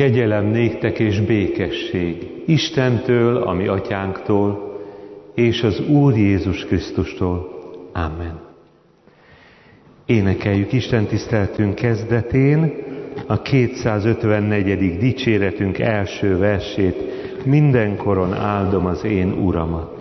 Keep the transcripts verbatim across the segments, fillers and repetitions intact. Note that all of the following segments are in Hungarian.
Kegyelem néktek és békesség Istentől, a mi atyánktól, és az Úr Jézus Krisztustól. Amen. Énekeljük Isten tiszteletünk kezdetén a kétszázötvennegyedik dicséretünk első versét. Mindenkoron áldom az én Uramat.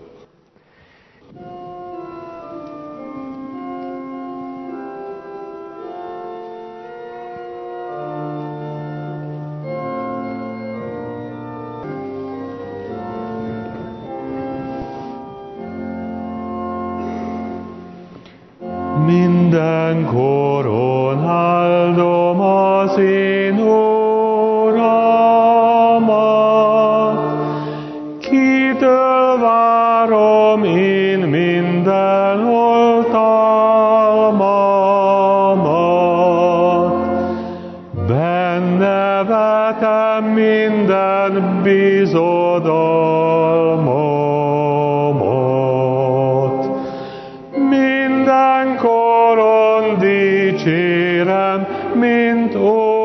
Mindenkoron áldom az én Uramat, kitől várom én minden oltalmamat. Benne vetem minden bizodalmamat. Mindenkoron dicsérem, mint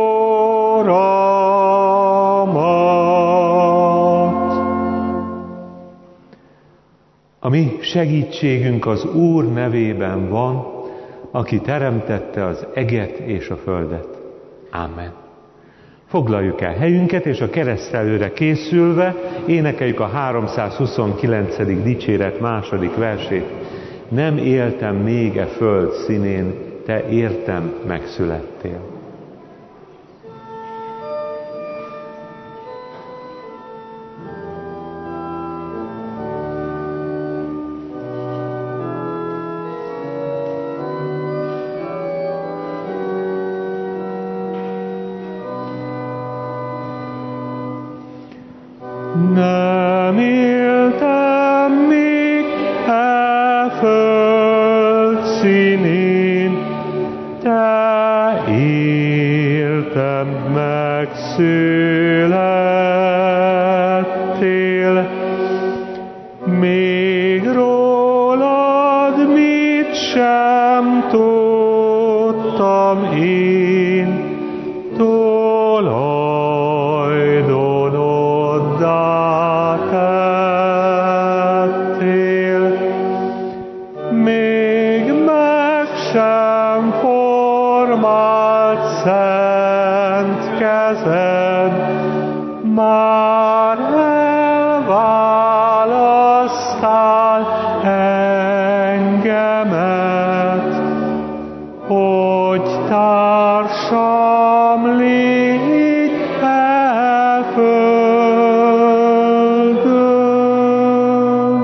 Uramat. A mi segítségünk az Úr nevében van, aki teremtette az eget és a földet. Ámen. Foglaljuk el helyünket, és a keresztelőre készülve énekeljük a háromszázhuszonkilencedik dicséret második versét. Nem éltem még e föld színén, te értem megszülettél. Nem éltem még e föld színén, te értem megszülettél. Még rólad mit sem tudtam én, tulajdonoddá tettél. Még meg sem formált szent kezed, már elválasztál engemet, hogy társam légy e földön.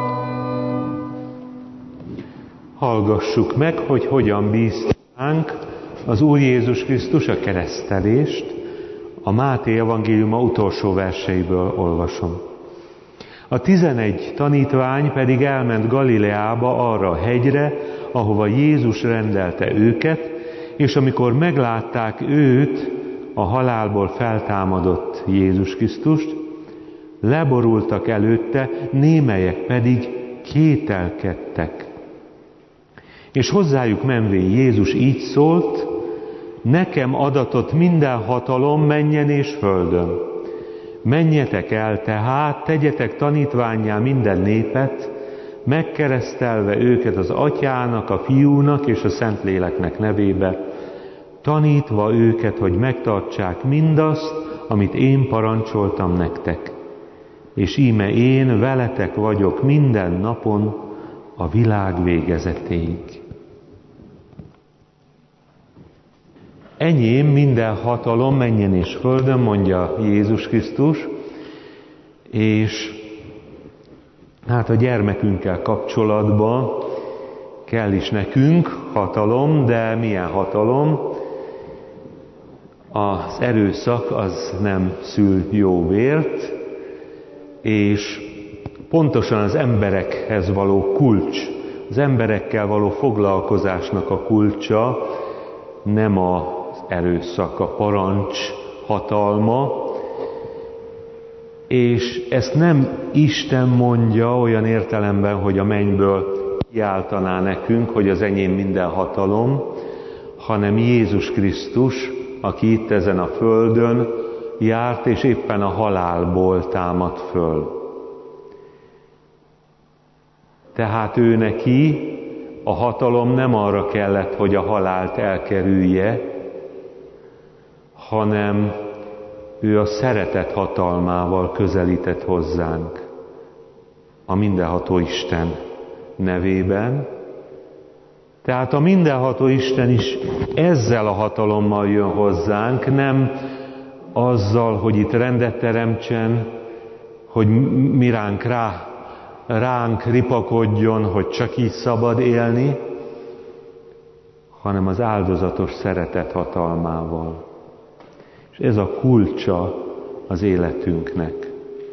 Hallgassuk meg, hogy hogyan bíztánk az Úr Jézus Krisztus a keresztelést. A Máté evangéliuma utolsó verseiből olvasom. A tizenegy tanítvány pedig elment Galileába, arra a hegyre, ahova Jézus rendelte őket, és amikor meglátták őt, a halálból feltámadott Jézus Krisztust, leborultak előtte, némelyek pedig kételkedtek. És hozzájuk menvén Jézus így szólt: nekem adatott minden hatalom mennyen és földön. Menjetek el tehát, tegyetek tanítvánnyá minden népet, megkeresztelve őket az Atyának, a Fiúnak és a Szentléleknek nevébe, tanítva őket, hogy megtartsák mindazt, amit én parancsoltam nektek. És íme én veletek vagyok minden napon a világ végezetéig. Enyém minden hatalom mennyen és földön, mondja Jézus Krisztus, és hát a gyermekünkkel kapcsolatban kell is nekünk hatalom, de milyen hatalom? Az erőszak az nem szül jó vért, és pontosan az emberekhez való kulcs, az emberekkel való foglalkozásnak a kulcsa nem az erőszak, a parancs hatalma, és ezt nem Isten mondja olyan értelemben, hogy a mennyből kiáltaná nekünk, hogy az enyém minden hatalom, hanem Jézus Krisztus, aki itt ezen a földön járt, és éppen a halálból támadt föl. Tehát ő neki a hatalom nem arra kellett, hogy a halált elkerülje, hanem ő a szeretet hatalmával közelített hozzánk, a mindenható Isten nevében. Tehát a mindenható Isten is ezzel a hatalommal jön hozzánk, nem azzal, hogy itt rendet teremtsen, hogy mi ránk rá, ránk ripakodjon, hogy csak így szabad élni, hanem az áldozatos szeretet hatalmával. És ez a kulcsa az életünknek.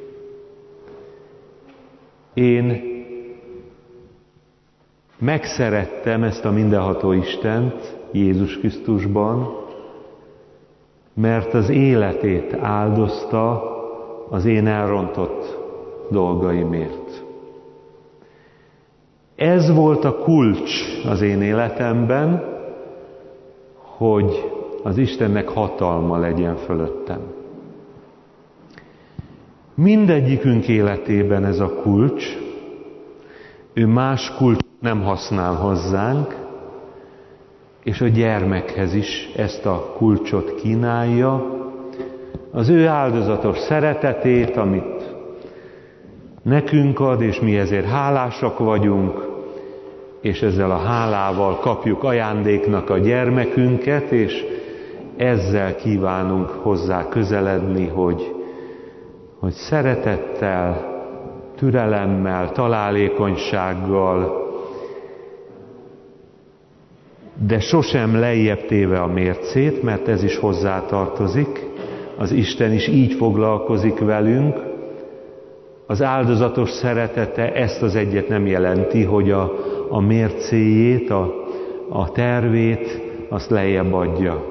Én megszerettem ezt a mindenható Istent Jézus Krisztusban, mert az életét áldozta az én elrontott dolgaimért. Ez volt a kulcs az én életemben, hogy az Istennek hatalma legyen fölöttem. Mindegyikünk életében ez a kulcs, ő más kulcs nem használ hozzánk, és a gyermekhez is ezt a kulcsot kínálja, az ő áldozatos szeretetét, amit nekünk ad, és mi ezért hálásak vagyunk, és ezzel a hálával kapjuk ajándéknak a gyermekünket, és ezzel kívánunk hozzá közeledni, hogy, hogy szeretettel, türelemmel, találékonysággal, de sosem lejjebb téve a mércét, mert ez is hozzátartozik, az Isten is így foglalkozik velünk. Az áldozatos szeretete ezt az egyet nem jelenti, hogy a, a mércéjét, a, a tervét, azt lejjebb adja.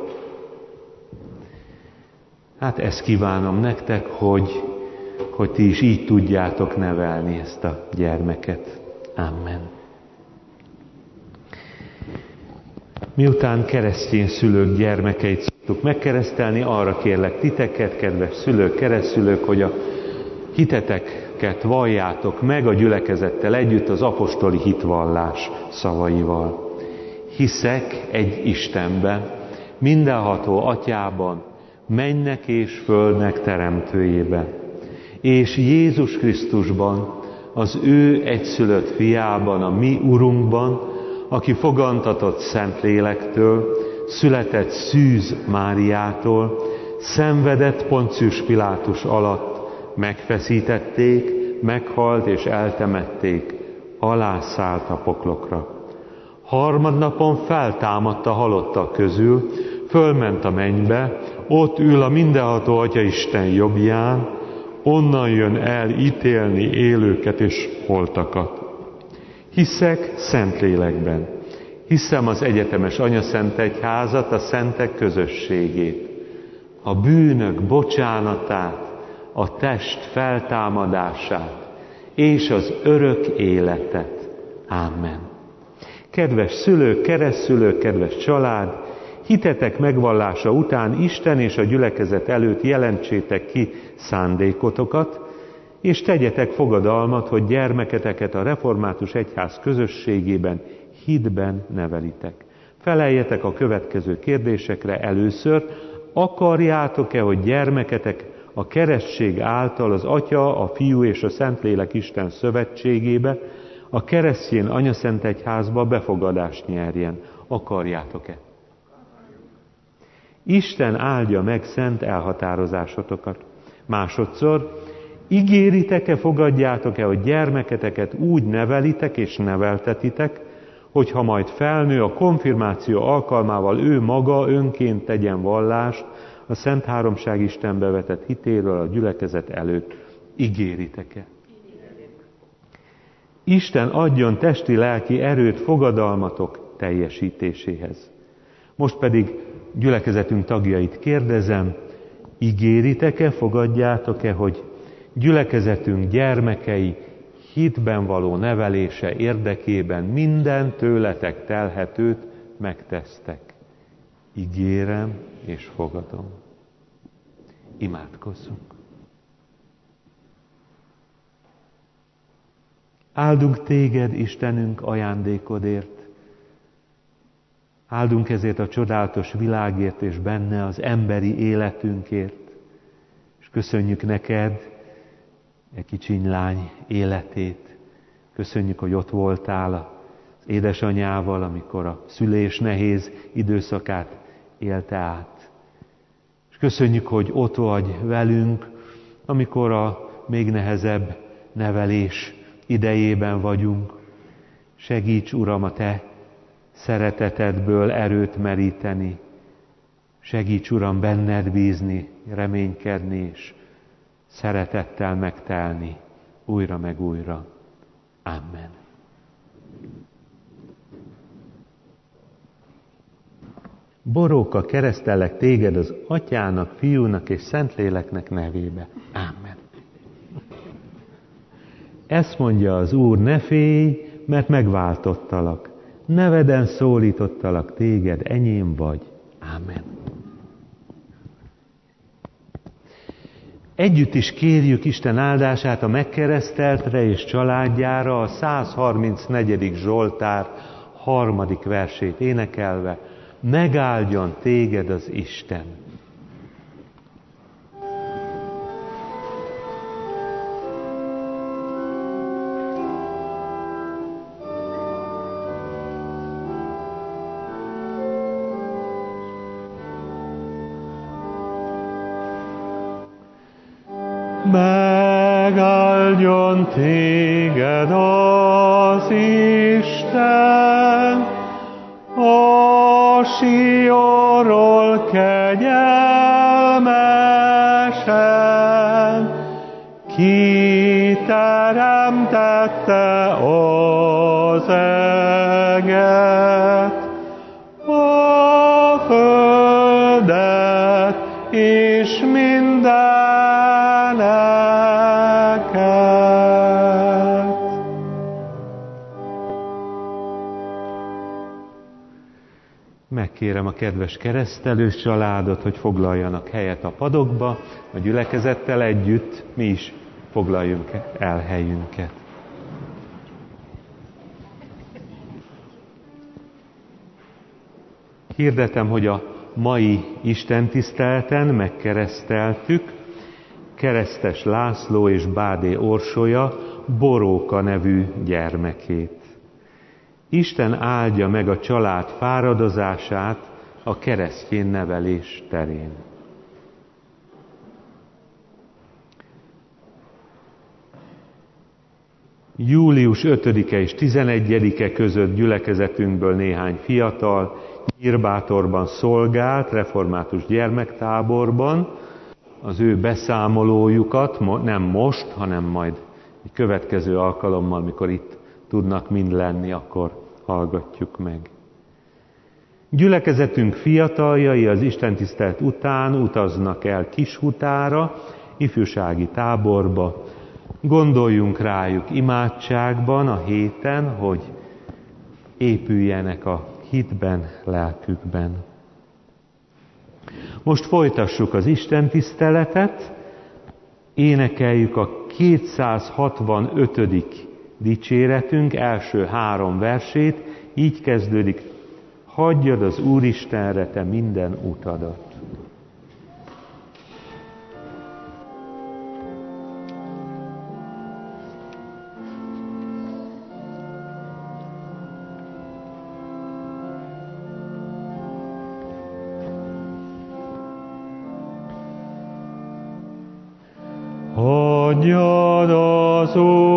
Hát ezt kívánom nektek, hogy, hogy ti is így tudjátok nevelni ezt a gyermeket. Amen. Miután keresztény szülők gyermekeit szoktuk megkeresztelni, arra kérlek titeket, kedves szülők, keresztszülők, hogy a hiteteket valljátok meg a gyülekezettel együtt az apostoli hitvallás szavaival. Hiszek egy Istenben, mindenható Atyában, mennek és földnek teremtőjében, és Jézus Krisztusban, az ő egyszülött fiában, a mi Urunkban, aki fogantatott Szentlélektől, született Szűz Máriától, szenvedett Poncius Pilátus alatt, megfeszítették, meghalt és eltemették, alászállt a poklokra. Harmadnapon feltámadt a halottak közül, fölment a mennybe, ott ül a mindenható Atya Isten jobbján, onnan jön el ítélni élőket és holtakat. Hiszek Szentlélekben, hiszem az egyetemes Anyaszentegyházat, a szentek közösségét, a bűnök bocsánatát, a test feltámadását és az örök életet. Amen. Kedves szülők, keresztszülők, kedves család, hitetek megvallása után Isten és a gyülekezet előtt jelentsétek ki szándékotokat, és tegyetek fogadalmat, hogy gyermeketeket a református egyház közösségében, hitben nevelitek. Feleljetek a következő kérdésekre először: akarjátok-e, hogy gyermeketek a keresztség által az Atya, a Fiú és a Szentlélek Isten szövetségébe, a keresztény Anyaszentegyházba befogadást nyerjen? Akarjátok-e? Isten áldja meg szent elhatározásotokat. Másodszor, ígéritek-e, fogadjátok-e, hogy gyermeketeket úgy nevelitek és neveltetitek, hogyha majd felnő, a konfirmáció alkalmával ő maga önként tegyen vallást a Szent Háromság Istenbe vetett hitéről a gyülekezet előtt? Ígéritek-e? Isten adjon testi-lelki erőt fogadalmatok teljesítéséhez. Most pedig gyülekezetünk tagjait kérdezem, ígéritek-e, fogadjátok-e, hogy gyülekezetünk gyermekei hitben való nevelése érdekében minden tőletek telhetőt megtesztek? Ígérem és fogadom. Imádkozzunk. Áldunk téged, Istenünk, ajándékodért. Áldunk ezért a csodálatos világért és benne az emberi életünkért. És köszönjük neked e kicsiny lány életét. Köszönjük, hogy ott voltál az édesanyjával, amikor a szülés nehéz időszakát élte át. És köszönjük, hogy ott vagy velünk, amikor a még nehezebb nevelés idejében vagyunk. Segíts, Uram, a Te szeretetedből erőt meríteni. Segíts, Uram, benned bízni, reménykedni és szeretettel megtelni újra meg újra. Amen. Boróka, keresztellek téged az Atyának, Fiúnak és Szentléleknek nevébe. Amen. Ezt mondja az Úr, ne félj, mert megváltottalak. Neveden szólítottalak téged, enyém vagy. Amen. Együtt is kérjük Isten áldását a megkereszteltre és családjára a száz harmincnegyedik Zsoltár harmadik versét énekelve. Megáldjon téged az Isten! Megáldjon téged az Isten, a Sionról kegyelmesen, ki teremtette az eget, a földet és mindeneket. Megkérem a kedves keresztelős családot, hogy foglaljanak helyet a padokba, a gyülekezettel együtt mi is foglaljunk el helyünket. Hirdetem, hogy a mai istentiszteleten megkereszteltük Keresztes László és Bádé Orsolya Boróka nevű gyermekét. Isten áldja meg a család fáradozását a keresztény nevelés terén. július ötödike és tizenegyedike között gyülekezetünkből néhány fiatal Nyírbátorban szolgált, református gyermektáborban. Az ő beszámolójukat nem most, hanem majd egy következő alkalommal, mikor itt tudnak mind lenni, akkor hallgatjuk meg. Gyülekezetünk fiataljai az istentisztelt után utaznak el Kishutára, ifjúsági táborba. Gondoljunk rájuk imádságban a héten, hogy épüljenek a hitben, lelkükben. Most folytassuk az istentiszteletet, énekeljük a kétszázhatvanötödik dicséretünk első három versét, így kezdődik: hagyjad az Úristenre te minden utadat. Hagyjad az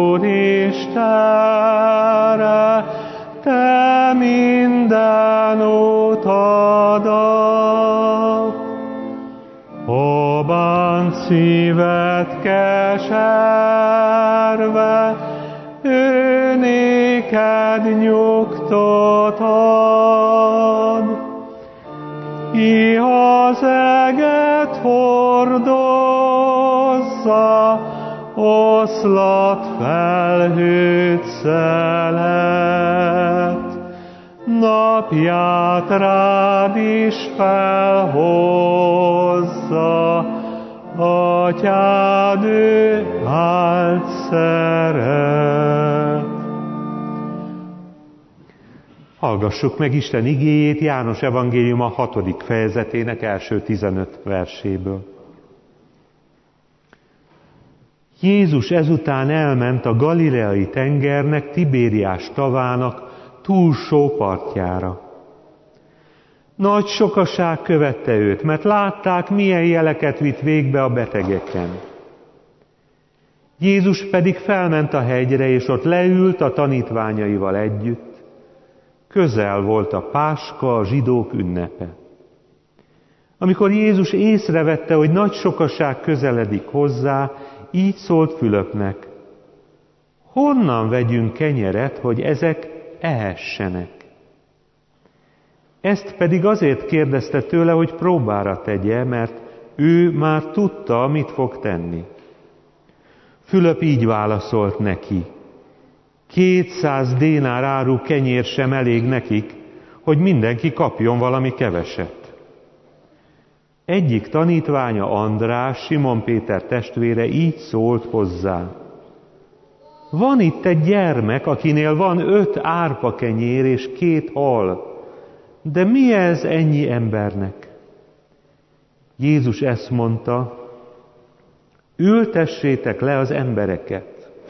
Úristenre te minden utadat, ha bánt szíved keserve, ő néked nyugtot ad. Ihazeget hordozza, oszlat felhőt szelet, napját rád is felhozza, Atyád ő állt szeret. Hallgassuk meg Isten igéjét János evangéliuma hatodik fejezetének első tizenöt verséből. Jézus ezután elment a galileai tengernek, Tibériás tavának túlsó partjára. Nagy sokaság követte őt, mert látták, milyen jeleket vitt végbe a betegeken. Jézus pedig felment a hegyre, és ott leült a tanítványaival együtt. Közel volt a Páska, a zsidók ünnepe. Amikor Jézus észrevette, hogy nagy sokaság közeledik hozzá, így szólt Fülöpnek: honnan vegyünk kenyeret, hogy ezek ehessenek? Ezt pedig azért kérdezte tőle, hogy próbára tegye, mert ő már tudta, mit fog tenni. Fülöp így válaszolt neki: kétszáz dénár áru kenyér sem elég nekik, hogy mindenki kapjon valami keveset. Egyik tanítványa, András, Simon Péter testvére így szólt hozzá: van itt egy gyermek, akinél van öt árpa kenyér és két hal, de mi ez ennyi embernek? Jézus ezt mondta: ültessétek le az embereket.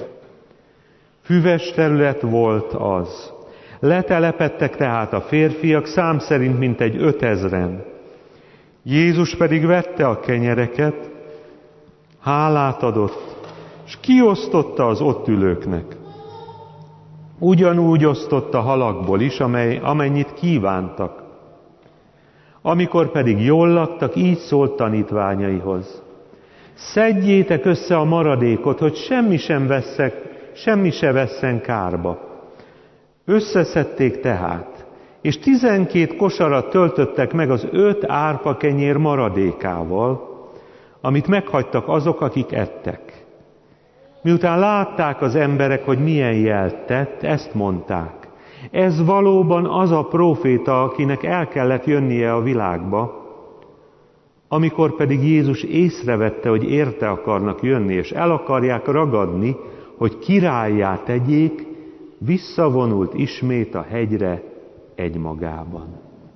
Füves terület volt az. Letelepedtek tehát a férfiak, szám szerint mintegy ötezren. Jézus pedig vette a kenyereket, hálát adott, és kiosztotta az ott ülőknek. Ugyanúgy osztotta halakból is, amely, amennyit kívántak. Amikor pedig jól laktak, így szólt tanítványaihoz: szedjétek össze a maradékot, hogy semmi sem vesszek, semmi se vesszen kárba. Összeszedték tehát, és tizenkét kosarat töltöttek meg az öt árpa kenyér maradékával, amit meghagytak azok, akik ettek. Miután látták az emberek, hogy milyen jelt tett, ezt mondták: ez valóban az a próféta, akinek el kellett jönnie a világba. Amikor pedig Jézus észrevette, hogy érte akarnak jönni, és el akarják ragadni, hogy királlyá tegyék, visszavonult ismét a hegyre egymagában.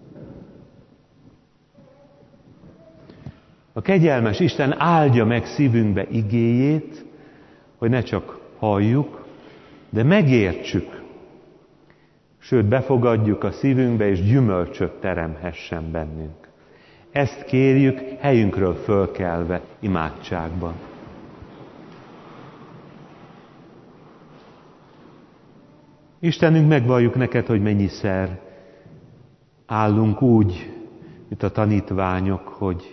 A kegyelmes Isten áldja meg szívünkbe igéjét, hogy ne csak halljuk, de megértsük, sőt befogadjuk a szívünkbe, és gyümölcsöt teremhessen bennünk. Ezt kérjük helyünkről fölkelve imádságban. Istenünk, megvalljuk neked, hogy mennyiszer állunk úgy, mint a tanítványok, hogy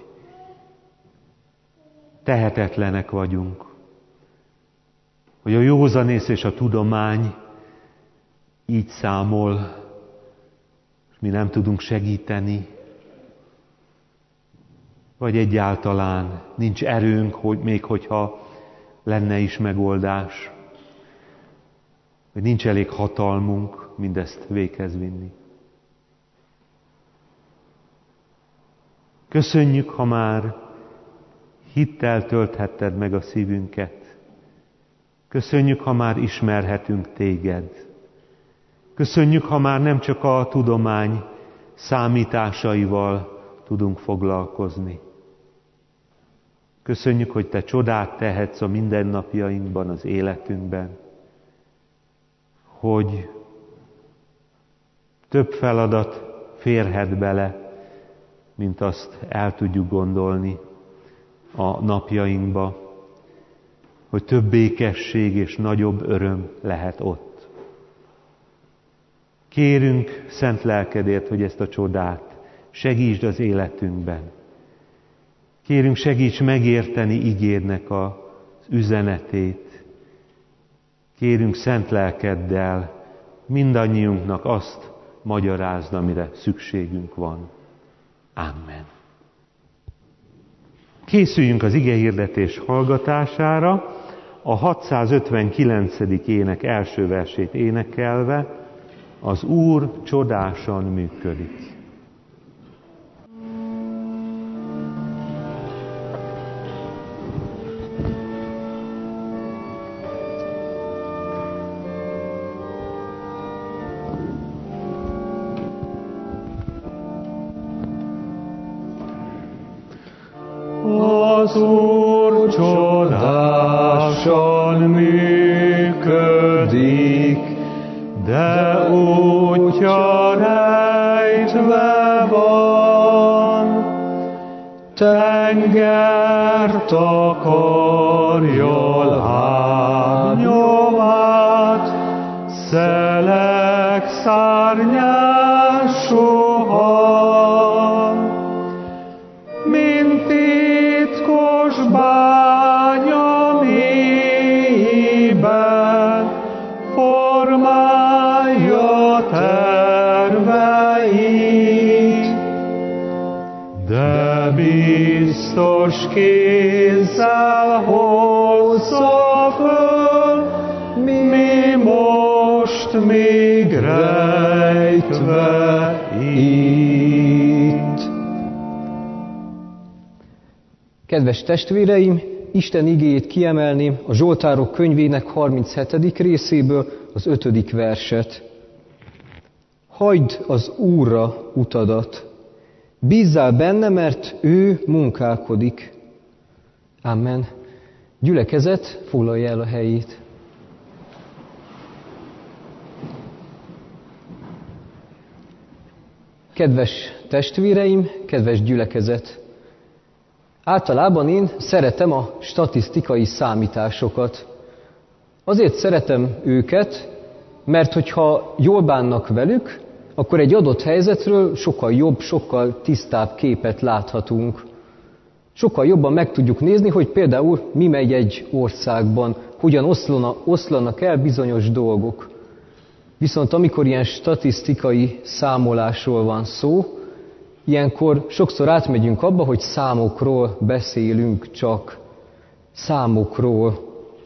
tehetetlenek vagyunk, hogy a józanész és a tudomány így számol, és mi nem tudunk segíteni, vagy egyáltalán nincs erőnk, hogy még hogyha lenne is megoldás, hogy nincs elég hatalmunk mindezt véghez vinni. Köszönjük, ha már hittel tölthetted meg a szívünket. Köszönjük, ha már ismerhetünk téged. Köszönjük, ha már nem csak a tudomány számításaival tudunk foglalkozni. Köszönjük, hogy te csodát tehetsz a mindennapjainkban, az életünkben, hogy több feladat férhet bele, mint azt el tudjuk gondolni a napjainkba, hogy több békesség és nagyobb öröm lehet ott. Kérünk szent lelkedért, hogy ezt a csodát segítsd az életünkben. Kérünk, segíts megérteni igédnek az üzenetét. Kérünk szent lelkeddel mindannyiunknak azt magyarázd, amire szükségünk van. Amen. Készüljünk az igehirdetés hallgatására, a hatszázötvenkilencedik ének első versét énekelve: az Úr csodásan működik. Az Úr csodásan működik, de útja rejtve van. Tengert akarja lábnyomát, szelek szárnyás suhan. Mint titkos bánya mélyében formálja terveit, de biztos kézzel hozza föl, mi most még rejtve itt. Kedves testvéreim, Isten igéjét kiemelném a Zsoltárok könyvének harminchetedik részéből az ötödik verset. Hagyd az Úrra utadat, bízzál benne, mert ő munkálkodik. Amen. Gyülekezet, foglalja el a helyét. Kedves testvéreim, kedves gyülekezet! Általában én szeretem a statisztikai számításokat. Azért szeretem őket, mert hogyha jól bánnak velük, akkor egy adott helyzetről sokkal jobb, sokkal tisztább képet láthatunk. Sokkal jobban meg tudjuk nézni, hogy például mi megy egy országban, hogyan oszlana, oszlanak el bizonyos dolgok. Viszont amikor ilyen statisztikai számolásról van szó, ilyenkor sokszor átmegyünk abba, hogy számokról beszélünk csak. Számokról.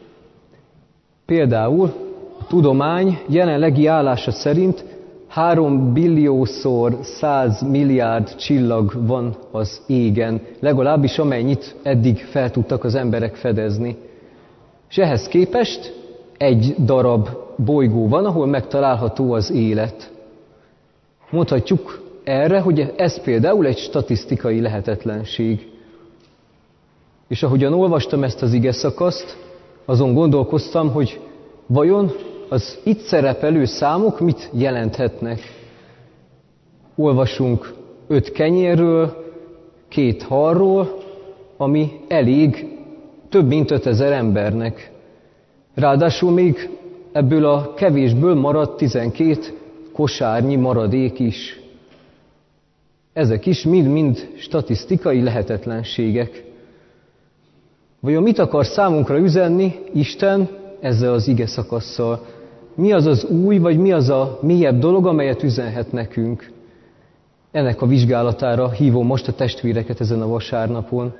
Például a tudomány jelenlegi állása szerint három billiószor száz milliárd csillag van az égen, legalábbis amennyit eddig fel tudtak az emberek fedezni. És ehhez képest egy darab bolygó van, ahol megtalálható az élet. Mondhatjuk erre, hogy ez például egy statisztikai lehetetlenség. És ahogyan olvastam ezt az ige szakaszt, azon gondolkoztam, hogy vajon az itt szerepelő számok mit jelenthetnek. Olvasunk öt kenyérről, két halról, ami elég több mint ötezer embernek. Ráadásul még ebből a kevésből maradt tizenkét kosárnyi maradék is. Ezek is mind-mind statisztikai lehetetlenségek. Vajon mit akar számunkra üzenni Isten ezzel az ige szakasszal? Mi az az új, vagy mi az a mélyebb dolog, amelyet üzenhet nekünk? Ennek a vizsgálatára hívom most a testvéreket ezen a vasárnapon.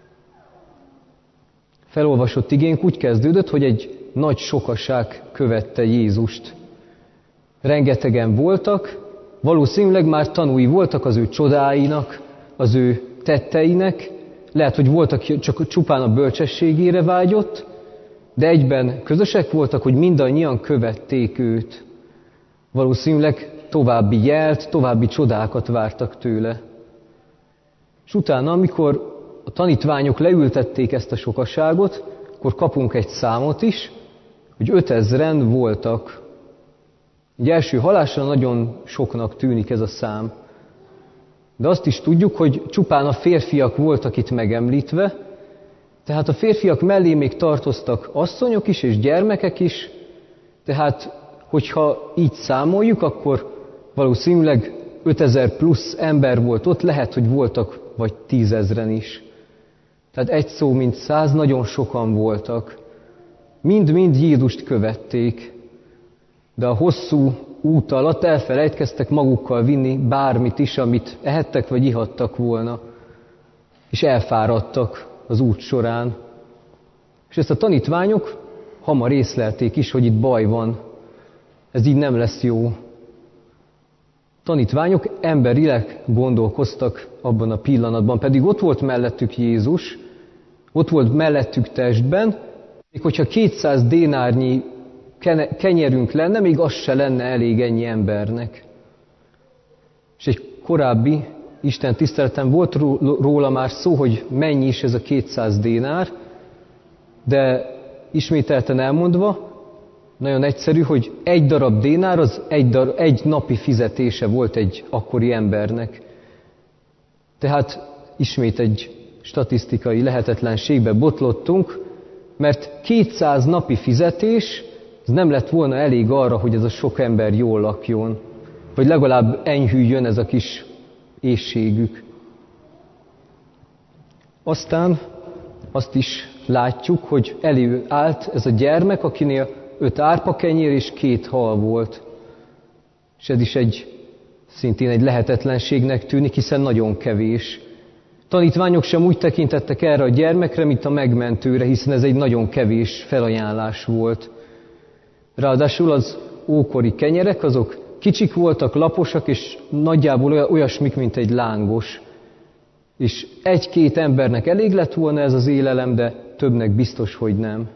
Felolvasott igénk úgy kezdődött, hogy egy nagy sokaság követte Jézust. Rengetegen voltak, valószínűleg már tanúi voltak az ő csodáinak, az ő tetteinek, lehet, hogy voltak csak csupán a bölcsességére vágyott, de egyben közösek voltak, hogy mindannyian követték őt. Valószínűleg további jelt, további csodákat vártak tőle. És utána, amikor a tanítványok leültették ezt a sokaságot, akkor kapunk egy számot is, hogy ötezren voltak. Egy első hallásra nagyon soknak tűnik ez a szám. De azt is tudjuk, hogy csupán a férfiak voltak itt megemlítve, tehát a férfiak mellé még tartoztak asszonyok is és gyermekek is, tehát hogyha így számoljuk, akkor valószínűleg ötezer plusz ember volt ott, lehet, hogy voltak vagy tízezren is. Tehát egy szó mint száz, nagyon sokan voltak. Mind-mind Jézust követték, de a hosszú út alatt elfelejtkeztek magukkal vinni bármit is, amit ehettek vagy ihattak volna, és elfáradtak az út során. És ezt a tanítványok hamar észlelték is, hogy itt baj van. Ez így nem lesz jó. Tanítványok emberileg gondolkoztak abban a pillanatban, pedig ott volt mellettük Jézus, ott volt mellettük testben, még hogyha kétszáz dénárnyi kenyerünk lenne, még az se lenne elég ennyi embernek. És egy korábbi Isten tiszteleten volt róla már szó, hogy mennyi is ez a kétszáz dénár, de ismételten elmondva, nagyon egyszerű, hogy egy darab dénár az egy, darab, egy napi fizetése volt egy akkori embernek. Tehát ismét egy statisztikai lehetetlenségbe botlottunk, mert kétszáz napi fizetés, ez nem lett volna elég arra, hogy ez a sok ember jól lakjon, vagy legalább enyhüljön ez a kis éhségük. Aztán azt is látjuk, hogy előállt ez a gyermek, akinél öt árpakenyér és két hal volt. És ez is egy, szintén egy lehetetlenségnek tűnik, hiszen nagyon kevés. Tanítványok sem úgy tekintettek erre a gyermekre, mint a megmentőre, hiszen ez egy nagyon kevés felajánlás volt. Ráadásul az ókori kenyerek, azok kicsik voltak, laposak, és nagyjából olyasmik, mint egy lángos. És egy-két embernek elég lett volna ez az élelem, de többnek biztos, hogy nem.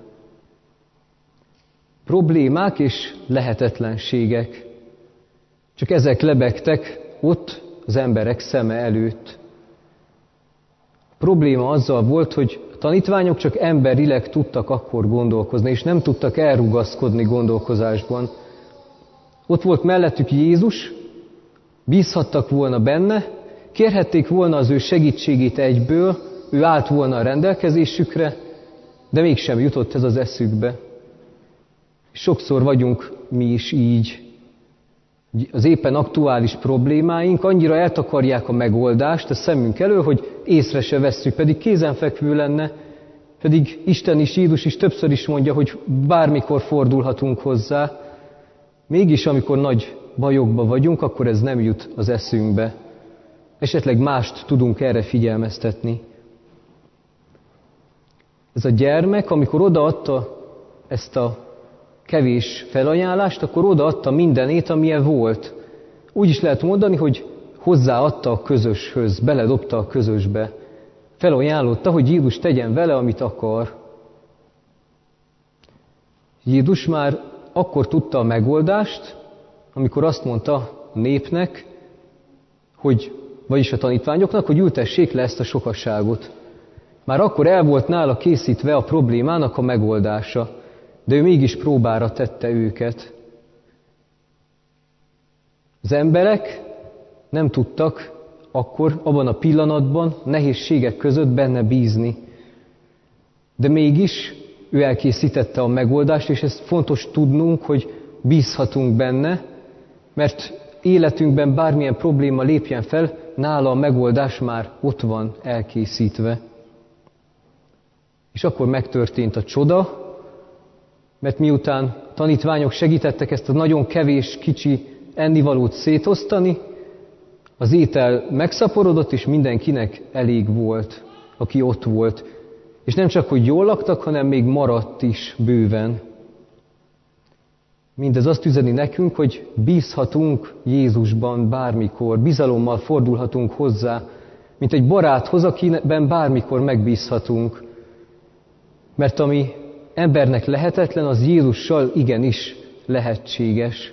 Problémák és lehetetlenségek. Csak ezek lebegtek ott az emberek szeme előtt. A probléma azzal volt, hogy a tanítványok csak emberileg tudtak akkor gondolkozni, és nem tudtak elrugaszkodni gondolkozásban. Ott volt mellettük Jézus, bízhattak volna benne, kérhették volna az ő segítségét egyből, ő állt volna a rendelkezésükre, de mégsem jutott ez az eszükbe. Sokszor vagyunk mi is így. Az éppen aktuális problémáink annyira eltakarják a megoldást a szemünk elől, hogy észre se vesszük, pedig kézenfekvő lenne, pedig Isten is, Jézus is többször is mondja, hogy bármikor fordulhatunk hozzá. Mégis, amikor nagy bajokba vagyunk, akkor ez nem jut az eszünkbe. Esetleg mást tudunk erre figyelmeztetni. Ez a gyermek, amikor odaadta ezt a kevés felajánlást, akkor odaadta mindenét, amilyen volt. Úgy is lehet mondani, hogy hozzáadta a közöshöz, beledobta a közösbe. Felajánlotta, hogy Jézus tegyen vele, amit akar. Jézus már akkor tudta a megoldást, amikor azt mondta a népnek, hogy, vagyis a tanítványoknak, hogy ültessék le ezt a sokaságot. Már akkor el volt nála készítve a problémának a megoldása, de ő mégis próbára tette őket. Az emberek nem tudtak akkor, abban a pillanatban, nehézségek között benne bízni. De mégis ő elkészítette a megoldást, és ez fontos tudnunk, hogy bízhatunk benne, mert életünkben bármilyen probléma lépjen fel, nála a megoldás már ott van elkészítve. És akkor megtörtént a csoda, mert miután tanítványok segítettek ezt a nagyon kevés, kicsi ennivalót szétosztani, az étel megszaporodott, és mindenkinek elég volt, aki ott volt. És nem csak, hogy jól laktak, hanem még maradt is bőven. Mindez azt üzeni nekünk, hogy bízhatunk Jézusban bármikor, bizalommal fordulhatunk hozzá, mint egy baráthoz, akiben bármikor megbízhatunk. Mert ami embernek lehetetlen, az Jézussal igenis lehetséges.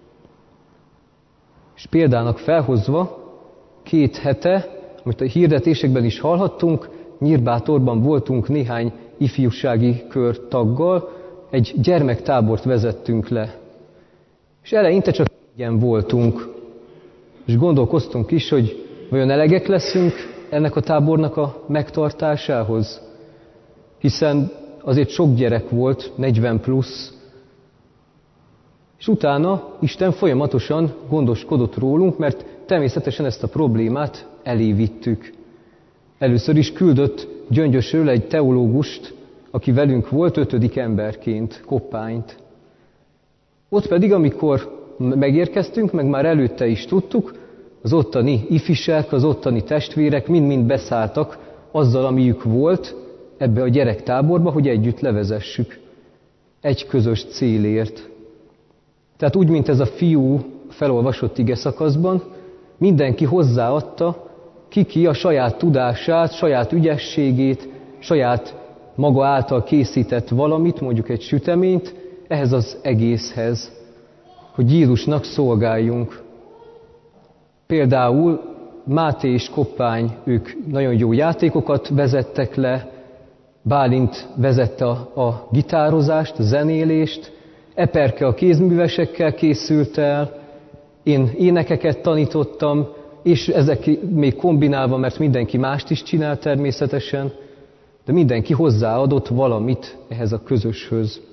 És példának felhozva, két hete, amit a hirdetésekben is hallhattunk, Nyírbátorban voltunk néhány ifjúsági kör taggal, egy gyermektábort vezettünk le. És eleinte csak ilyen voltunk, és gondolkoztunk is, hogy vajon elegek leszünk ennek a tábornak a megtartásához, hiszen azért sok gyerek volt, negyven plusz, és utána Isten folyamatosan gondoskodott rólunk, mert természetesen ezt a problémát elé vittük. Először is küldött Gyöngyösről egy teológust, aki velünk volt ötödik emberként, Koppányt. Ott pedig, amikor megérkeztünk, meg már előtte is tudtuk, az ottani ifisek, az ottani testvérek mind-mind beszálltak azzal, amiük volt ebbe a gyerektáborba, hogy együtt levezessük egy közös célért. Tehát úgy, mint ez a fiú felolvasott ige szakaszban, mindenki hozzáadta, ki-ki a saját tudását, saját ügyességét, saját maga által készített valamit, mondjuk egy süteményt, ehhez az egészhez, hogy Jézusnak szolgáljunk. Például Máté és Koppány, ők nagyon jó játékokat vezettek le, Bálint vezette a, a gitározást, a zenélést, Eperke a kézművesekkel készült el, én énekeket tanítottam, és ezek még kombinálva, mert mindenki mást is csinál természetesen, de mindenki hozzáadott valamit ehhez a közöshöz.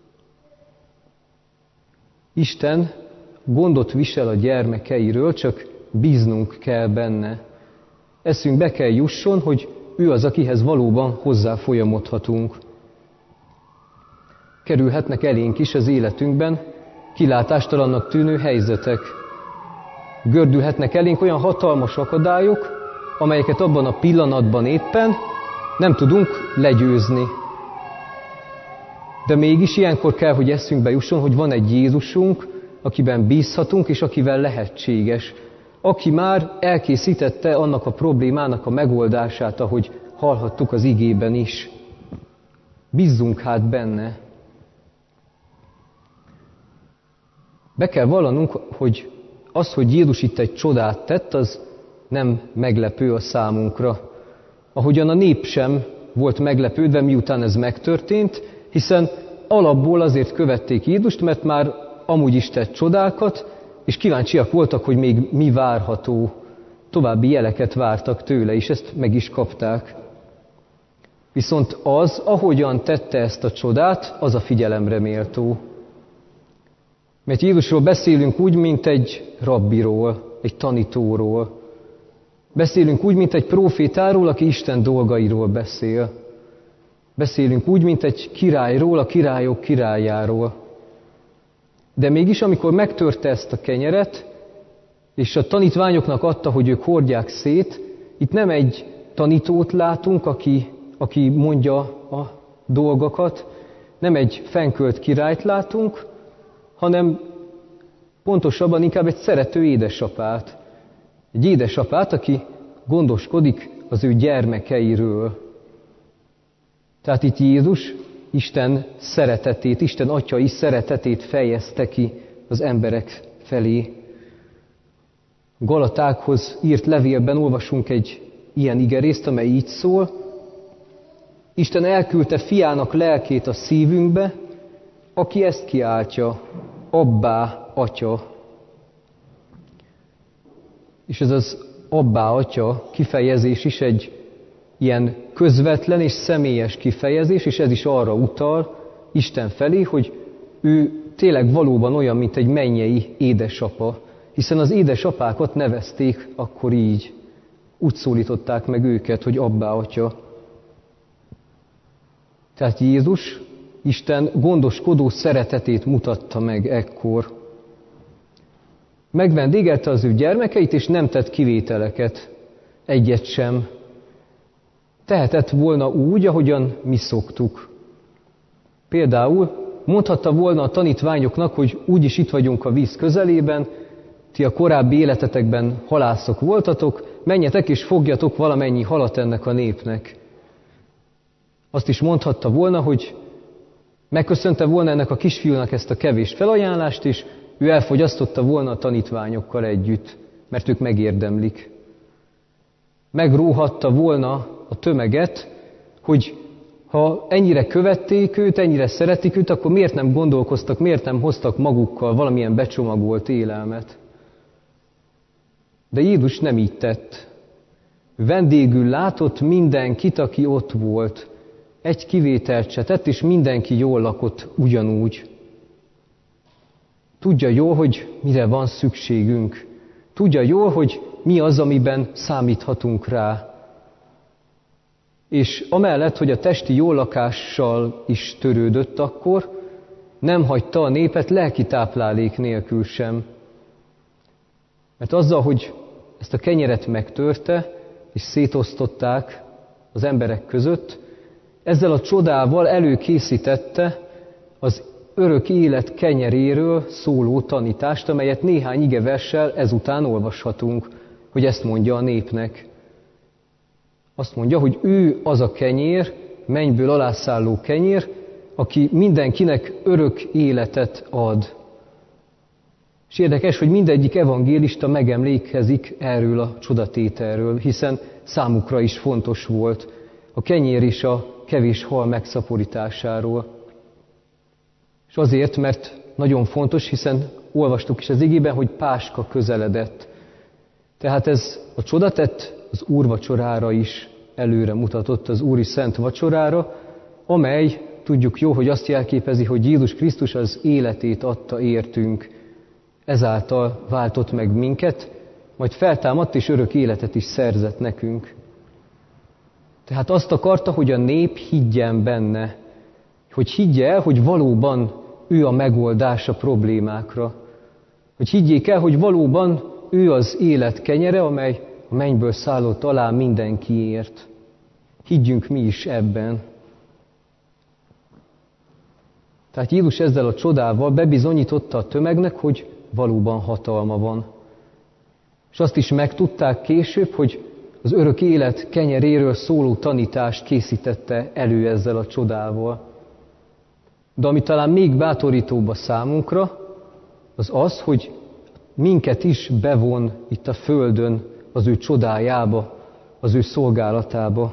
Isten gondot visel a gyermekeiről, csak bíznunk kell benne. Eszünkbe kell jusson, hogy ő az, akihez valóban hozzá folyamodhatunk. Kerülhetnek elénk is az életünkben kilátástalannak tűnő helyzetek. Gördülhetnek elénk olyan hatalmas akadályok, amelyeket abban a pillanatban éppen nem tudunk legyőzni. De mégis ilyenkor kell, hogy eszünkbe jusson, hogy van egy Jézusunk, akiben bízhatunk, és akivel lehetséges. Aki már elkészítette annak a problémának a megoldását, ahogy hallhattuk az igében is. Bízzunk hát benne. Be kell vallanunk, hogy az, hogy Jézus itt egy csodát tett, az nem meglepő a számunkra. Ahogyan a nép sem volt meglepődve, miután ez megtörtént, hiszen alapból azért követték Jézust, mert már amúgy is tett csodákat, és kíváncsiak voltak, hogy még mi várható. További jeleket vártak tőle, és ezt meg is kapták. Viszont az, ahogyan tette ezt a csodát, az a figyelemre méltó. Mert Jézusról beszélünk úgy, mint egy rabbiról, egy tanítóról. Beszélünk úgy, mint egy prófétáról, aki Isten dolgairól beszél. Beszélünk úgy, mint egy királyról, a királyok királyáról. De mégis, amikor megtörte ezt a kenyeret, és a tanítványoknak adta, hogy ők hordják szét, itt nem egy tanítót látunk, aki, aki mondja a dolgokat, nem egy fennkölt királyt látunk, hanem pontosabban inkább egy szerető édesapát. Egy édesapát, aki gondoskodik az ő gyermekeiről. Tehát itt Jézus Isten szeretetét, Isten atyai szeretetét fejezte ki az emberek felé. Galatákhoz írt levélben olvasunk egy ilyen igerészt, amely így szól. Isten elküldte fiának lelkét a szívünkbe, aki ezt kiáltja, Abbá, Atya. És ez az Abbá, Atya kifejezés is egy ilyen közvetlen és személyes kifejezés, és ez is arra utal Isten felé, hogy ő tényleg valóban olyan, mint egy mennyei édesapa, hiszen az édesapákat nevezték akkor így. Úgy szólították meg őket, hogy Abbá, Atya. Tehát Jézus, Isten gondoskodó szeretetét mutatta meg ekkor. Megvendégelte az ő gyermekeit, és nem tett kivételeket, egyet sem. Tehetett volna úgy, ahogyan mi szoktuk. Például mondhatta volna a tanítványoknak, hogy úgyis itt vagyunk a víz közelében, ti a korábbi életetekben halászok voltatok, menjetek és fogjatok valamennyi halat ennek a népnek. Azt is mondhatta volna, hogy megköszönte volna ennek a kisfiúnak ezt a kevés felajánlást, és ő elfogyasztotta volna a tanítványokkal együtt, mert ők megérdemlik. Megróhatta volna a tömeget, hogy ha ennyire követték őt, ennyire szeretik őt, akkor miért nem gondolkoztak, miért nem hoztak magukkal valamilyen becsomagolt élelmet. De Jézus nem így tett. Vendégül látott mindenkit, aki ott volt. Egy kivételt se tett, és mindenki jól lakott ugyanúgy. Tudja jól, hogy mire van szükségünk. Tudja jól, hogy mi az, amiben számíthatunk rá. És amellett, hogy a testi jólakással is törődött akkor, nem hagyta a népet lelki táplálék nélkül sem. Mert azzal, hogy ezt a kenyeret megtörte, és szétosztották az emberek között, ezzel a csodával előkészítette az örök élet kenyeréről szóló tanítást, amelyet néhány igeverssel ezután olvashatunk, hogy ezt mondja a népnek. Azt mondja, hogy ő az a kenyér, mennyből alászálló kenyér, aki mindenkinek örök életet ad. És érdekes, hogy mindegyik evangélista megemlékezik erről a csodatételről, hiszen számukra is fontos volt a kenyér és a kevés hal megszaporításáról. És azért, mert nagyon fontos, hiszen olvastuk is az igében, hogy Páska közeledett. Tehát ez a csodatett az úrvacsorára is előre mutatott, az úri szent vacsorára, amely, tudjuk jó, hogy azt jelképezi, hogy Jézus Krisztus az életét adta értünk, ezáltal váltott meg minket, majd feltámadt és örök életet is szerzett nekünk. Tehát azt akarta, hogy a nép higgyen benne, hogy higgye el, hogy valóban ő a megoldás a problémákra, hogy higgyék el, hogy valóban ő az élet kenyere, amely a mennyből szállott alá mindenkiért. Higgyünk mi is ebben. Tehát Jézus ezzel a csodával bebizonyította a tömegnek, hogy valóban hatalma van. És azt is megtudták később, hogy az örök élet kenyeréről szóló tanítást készítette elő ezzel a csodával. De ami talán még bátorítóbb a számunkra, az az, hogy minket is bevon itt a földön az ő csodájába, az ő szolgálatába.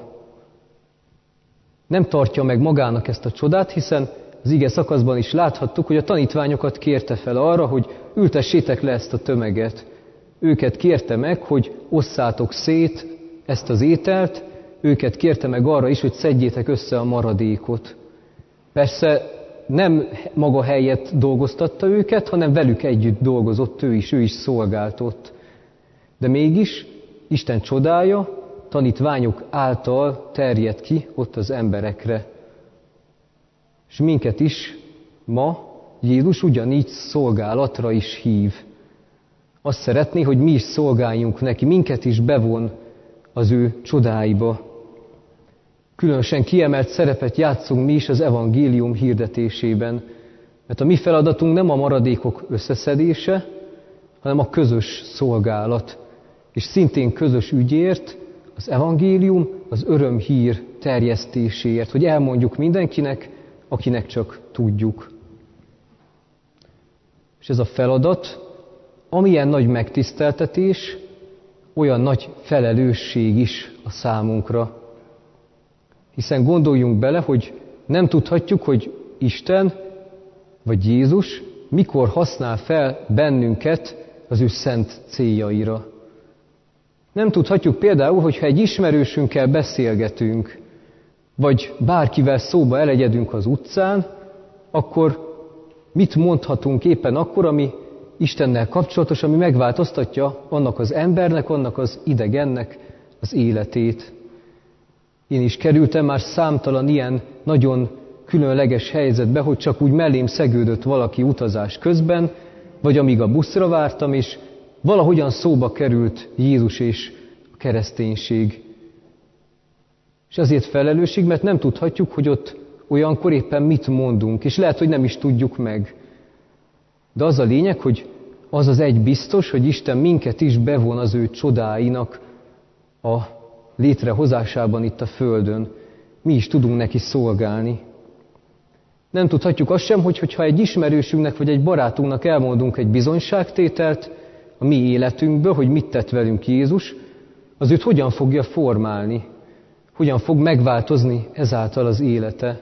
Nem tartja meg magának ezt a csodát, hiszen az ige szakaszban is láthattuk, hogy a tanítványokat kérte fel arra, hogy ültessétek le ezt a tömeget. Őket kérte meg, hogy osszátok szét ezt az ételt, őket kérte meg arra is, hogy szedjétek össze a maradékot. Persze nem maga helyett dolgoztatta őket, hanem velük együtt dolgozott ő is, ő is szolgáltott. De mégis Isten csodája tanítványok által terjed ki ott az emberekre. És minket is ma Jézus ugyanígy szolgálatra is hív. Azt szeretné, hogy mi is szolgáljunk neki, minket is bevon az ő csodáiba. Különösen kiemelt szerepet játszunk mi is az evangélium hirdetésében, mert a mi feladatunk nem a maradékok összeszedése, hanem a közös szolgálat. És szintén közös ügyért, az evangélium, az örömhír terjesztéséért, hogy elmondjuk mindenkinek, akinek csak tudjuk. És ez a feladat, amilyen nagy megtiszteltetés, olyan nagy felelősség is a számunkra. Hiszen gondoljunk bele, hogy nem tudhatjuk, hogy Isten vagy Jézus mikor használ fel bennünket az ő szent céljaira. Nem tudhatjuk például, hogyha egy ismerősünkkel beszélgetünk, vagy bárkivel szóba elegyedünk az utcán, akkor mit mondhatunk éppen akkor, ami Istennel kapcsolatos, ami megváltoztatja annak az embernek, annak az idegennek az életét. Én is kerültem már számtalan ilyen nagyon különleges helyzetbe, hogy csak úgy mellém szegődött valaki utazás közben, vagy amíg a buszra vártam, és valahogyan szóba került Jézus és a kereszténység. És azért felelősség, mert nem tudhatjuk, hogy ott olyankor éppen mit mondunk, és lehet, hogy nem is tudjuk meg. De az a lényeg, hogy az az egy biztos, hogy Isten minket is bevon az ő csodáinak a létrehozásában itt a földön. Mi is tudunk neki szolgálni. Nem tudhatjuk azt sem, hogy hogyha egy ismerősünknek vagy egy barátunknak elmondunk egy bizonyságtételt a mi életünkből, hogy mit tett velünk Jézus, az őt hogyan fogja formálni, hogyan fog megváltozni ezáltal az élete.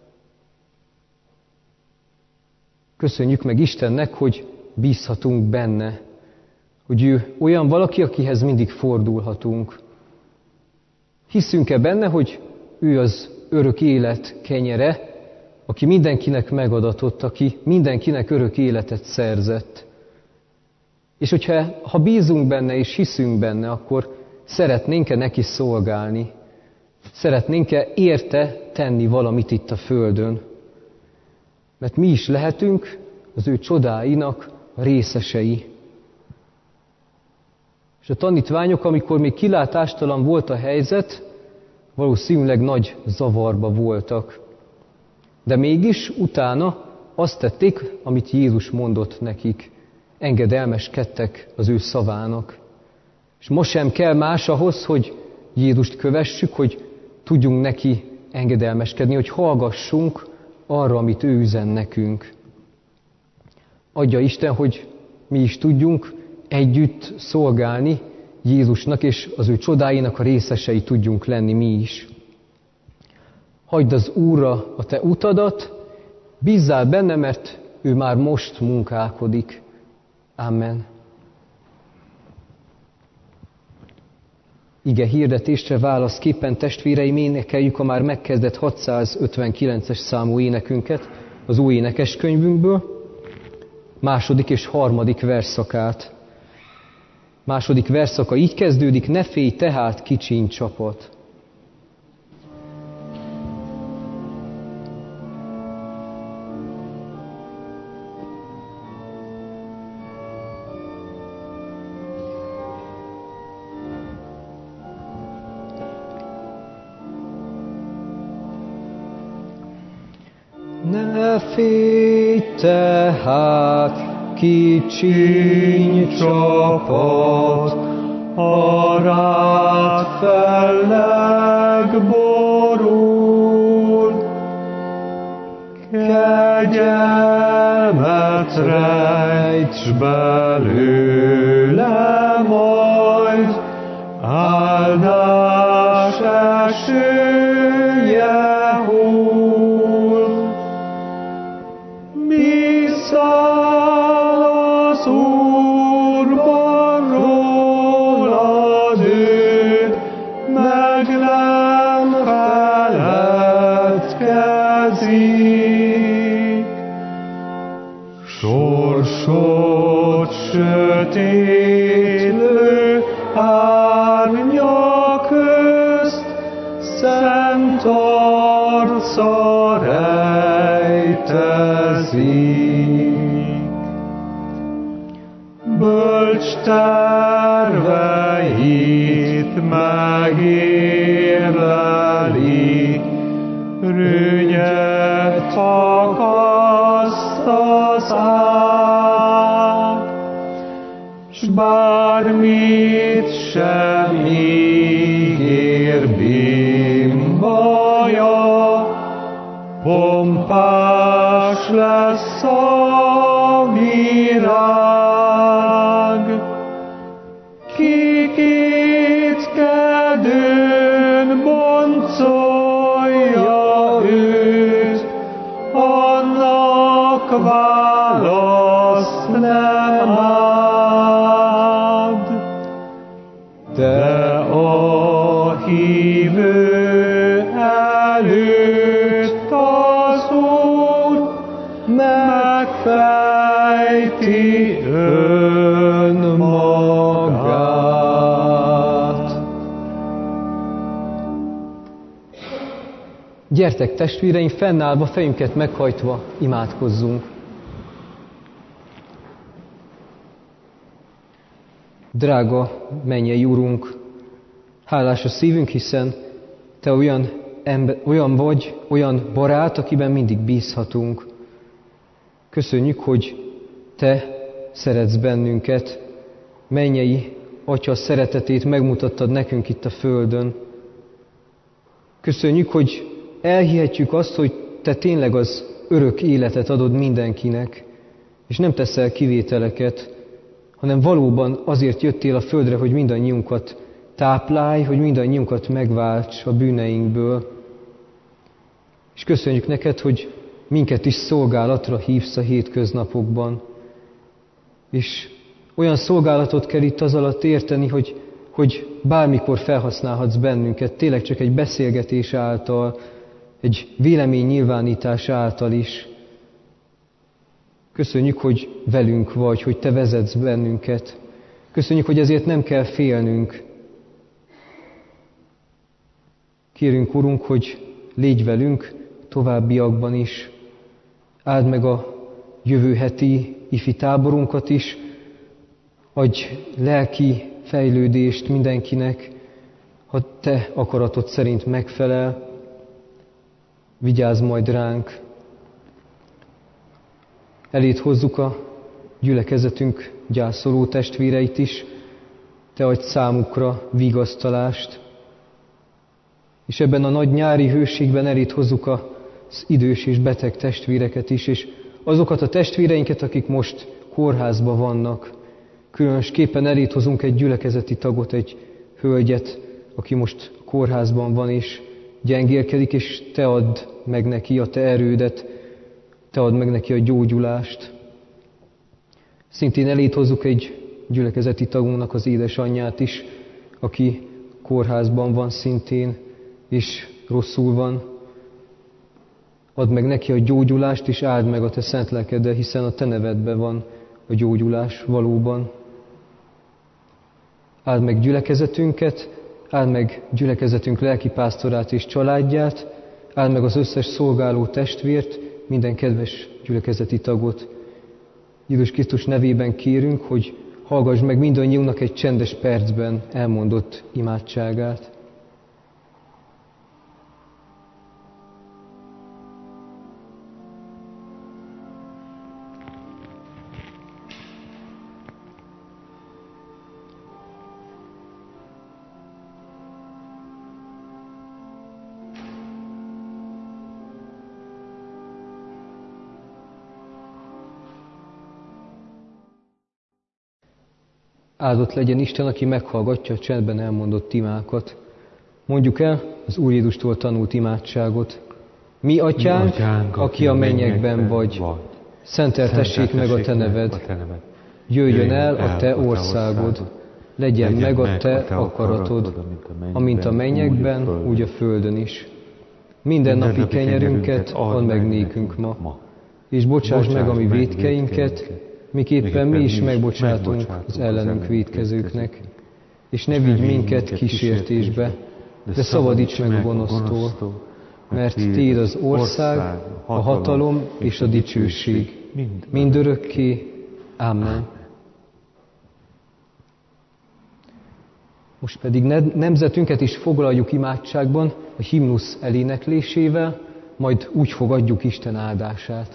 Köszönjük meg Istennek, hogy bízhatunk benne, hogy ő olyan valaki, akihez mindig fordulhatunk. Hiszünk-e benne, hogy ő az örök élet kenyere, aki mindenkinek megadatott, aki mindenkinek örök életet szerzett. És hogyha ha bízunk benne és hiszünk benne, akkor szeretnénk-e neki szolgálni? Szeretnénk-e érte tenni valamit itt a földön? Mert mi is lehetünk az ő csodáinak a részesei. És a tanítványok, amikor még kilátástalan volt a helyzet, valószínűleg nagy zavarba voltak. De mégis utána azt tették, amit Jézus mondott nekik. Engedelmeskedtek az ő szavának. És most sem kell más ahhoz, hogy Jézust kövessük, hogy tudjunk neki engedelmeskedni, hogy hallgassunk arra, amit ő üzen nekünk. Adja Isten, hogy mi is tudjunk együtt szolgálni Jézusnak, és az ő csodáinak a részesei tudjunk lenni mi is. Hagyd az Úrra a te utadat, bízzál benne, mert ő már most munkálkodik. Amen. Ige hirdetésre válaszképpen, testvéreim, énekeljük a már megkezdett hatszázötvenkilences számú énekünket az új énekeskönyvünkből, második és harmadik versszakát. Második versszaka így kezdődik: ne félj tehát, kicsiny csapat. Ne félj tehát, kicsiny csapat, a rád felleg borul. Kegyelmet rejts belőle majd, áldás esője hull. Bízzál az Úrban, rólad ő meg nem feledkezik. Sorsod sötétlő árnya közt szent arca rejtezik. Bölcs terveit megérleli, rőnyet akaszt az ág, s bármit sem ígér bimbaja, pompás lesz a virág. Ki kétkedőn boncolja őt, annak választ nem ad. De a hívő előtt az Úr megfejti önmagát. Gyertek, testvéreim, fennállva, fejünket meghajtva imádkozzunk. Drága mennyei Urunk, hálás a szívünk, hiszen Te olyan, ember, olyan vagy, olyan barát, akiben mindig bízhatunk. Köszönjük, hogy Te szeretsz bennünket, mennyei Atya szeretetét megmutattad nekünk itt a földön. Köszönjük, hogy elhihetjük azt, hogy Te tényleg az örök életet adod mindenkinek, és nem teszel kivételeket, hanem valóban azért jöttél a földre, hogy mindannyiunkat táplálj, hogy mindannyiunkat megválts a bűneinkből. És köszönjük neked, hogy minket is szolgálatra hívsz a hétköznapokban. És olyan szolgálatot kell itt az alatt érteni, hogy, hogy bármikor felhasználhatsz bennünket, tényleg csak egy beszélgetés által, egy véleménynyilvánítás által is. Köszönjük, hogy velünk vagy, hogy Te vezetsz bennünket. Köszönjük, hogy ezért nem kell félnünk. Kérünk, Urunk, hogy légy velünk továbbiakban is. Áld meg a jövő heti ifi táborunkat is. Adj lelki fejlődést mindenkinek, ha Te akaratod szerint megfelel. Vigyázz majd ránk. Eléd hozzuk a gyülekezetünk gyászoló testvéreit is, Te adj számukra vigasztalást. És ebben a nagy nyári hőségben eléd hozzuk az idős és beteg testvéreket is, és azokat a testvéreinket, akik most kórházban vannak. Különösképpen eléd hozunk egy gyülekezeti tagot, egy hölgyet, aki most kórházban van és gyengélkedik, és Te add meg neki a Te erődet, Te add meg neki a gyógyulást. Szintén eléd hozzuk egy gyülekezeti tagunknak az édesanyját is, aki kórházban van szintén, és rosszul van. Add meg neki a gyógyulást, és áld meg a Te szent lelkeddel, hiszen a Te nevedben van a gyógyulás valóban. Áld meg gyülekezetünket, áld meg gyülekezetünk lelkipásztorát és családját, áld meg az összes szolgáló testvért, minden kedves gyülekezeti tagot. Jézus Krisztus nevében kérünk, hogy hallgass meg mindannyiunknak egy csendes percben elmondott imádságát. Áldott legyen Isten, aki meghallgatja a csendben elmondott imákat. Mondjuk el az Úr Jézustól tanult imádságot. Mi atyánk, Mi atyánk aki a mennyekben vagy, vagy. Szenteltessék meg a Te neved. Jöjjön el a Te országod. Legyen meg a Te akaratod, amint a mennyekben, úgy a földön is. Minden napi kenyerünket add meg nékünk ma, és bocsáss meg a mi vétkeinket, miképpen mi is megbocsátunk az ellenünk vétkezőknek. És ne vigy minket kísértésbe, de szabadíts meg a gonosztól, mert Tiéd az ország, a hatalom és a dicsőség, mindörökké. Amen. Most pedig nemzetünket is foglaljuk imádságban a himnusz eléneklésével, majd úgy fogadjuk Isten áldását.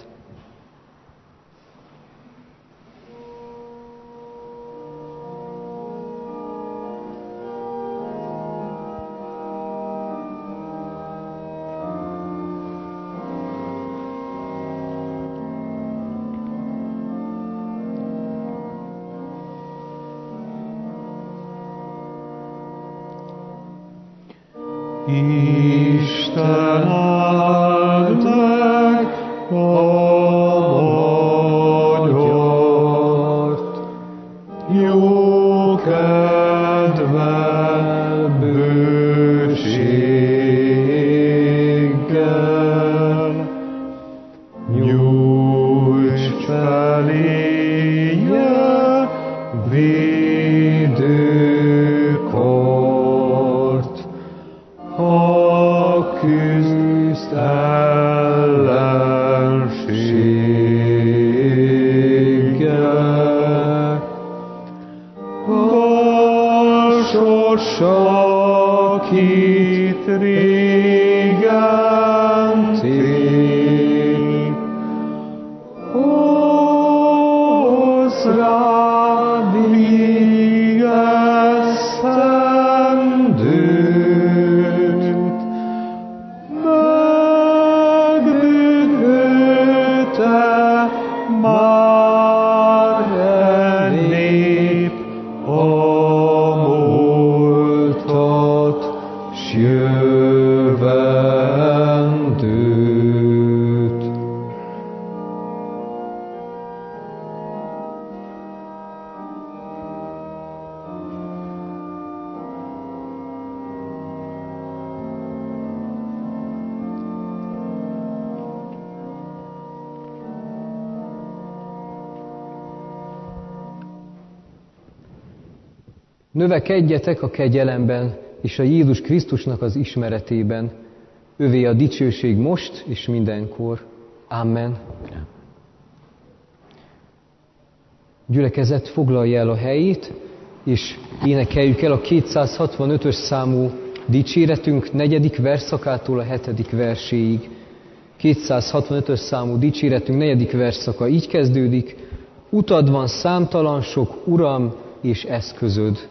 Isten áld meg a magyart, jó kedvel, bőséggel, nyújts feléje védőkort, ha küzd ellenséggel. A sorsa kit régen tép, hozz rád ijesztendőt, megbűgölte már e nép a múltat s jövendőt. Növekedjetek a kegyelemben és a Jézus Krisztusnak az ismeretében. Övé a dicsőség most és mindenkor. Amen. Gyülekezet foglalja el a helyét, és énekeljük el a kétszázhatvanötös számú dicséretünk negyedik versszakától a hetedik verséig. kétszázhatvanötös számú dicséretünk negyedik versszaka így kezdődik: Utad van számtalan sok, Uram, és eszközöd.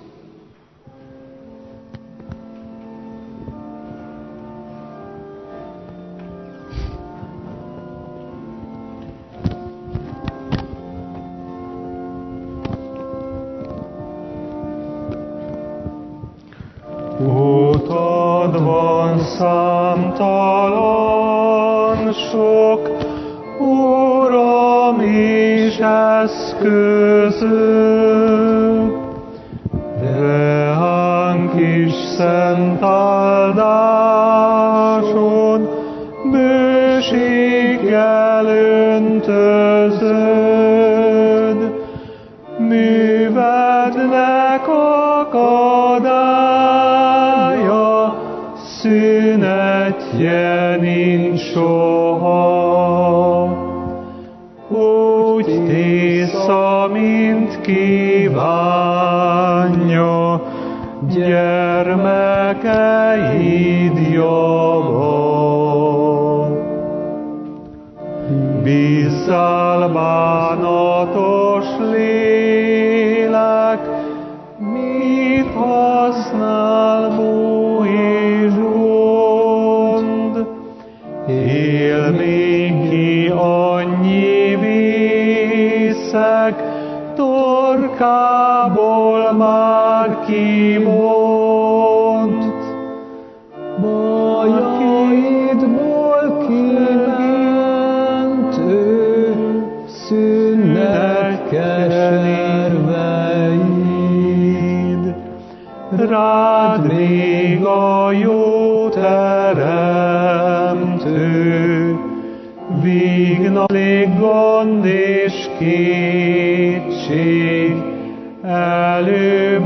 számtalan sok, Uram és eszközök, reánk is szent áldáson, bőséggel öntözöd, művednek akadálya, szünetje nincs soha. Úgy tésza, mint kívánja, gyermekeid java. Bízzál bánatos lélek, mit használ bú és gond? Él még ki annyi vészek, torkából már kibont. Bajaidból kiment ő, szűnnek keserveid. Rád még a jó teremtő, vignalig gond és kétség elő